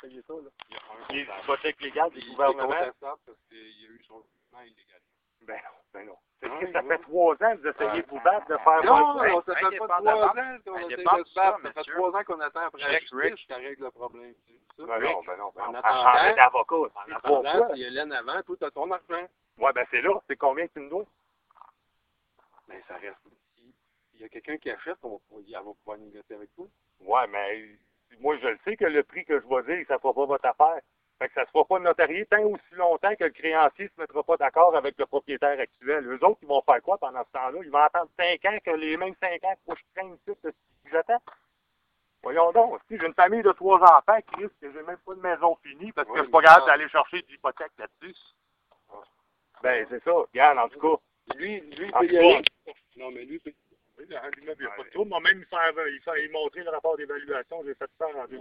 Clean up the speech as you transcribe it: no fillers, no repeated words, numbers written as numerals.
payer ça, là. Il y a un Les comptable. hypothèques légales du Il est gouvernement. contestable parce qu'il y a eu son logement illégal. Ben non, ben non. Oui, Ça oui. fait 3 ans que vous essayez de vous battre, de faire Non, votre ça fait pas 3 ans qu'on essaie de se battre. Ça fait 3 ans qu'on attend après la justice qui règle le problème. C'est ça? Ben non, ben non, ben En non. attendant- À changer d'avocat, En c'est 3 attendant, fois. si Hélène avant, toi, t'as ton argent. Ouais, ben c'est là. C'est combien que tu me dois? Mais ça reste. S'il y a quelqu'un qui achète, elle va pouvoir négocier avec toi. Ouais, mais moi, je le sais que le prix que je vais dire, ça ne fera pas votre affaire. Fait que ça ne sera pas notarié tant aussi longtemps que le créancier ne se mettra pas d'accord avec le propriétaire actuel. Eux autres, ils vont faire quoi pendant ce temps-là? Ils vont attendre 5 ans, que les mêmes 5 ans que je traîne ici, que j'attends. Voyons donc, si j'ai une famille de 3 enfants, Chris, que j'ai même pas de maison finie parce que je suis pas capable d'aller chercher de l'hypothèque là-dessus. Ben, c'est ça. Regarde, en tout cas. Lui, il En peut tout y aller. cas. Non, mais lui, Oui, l'immeuble, il n'y a pas de trouble. Moi, même, il m'a montré le rapport d'évaluation. J'ai fait ça en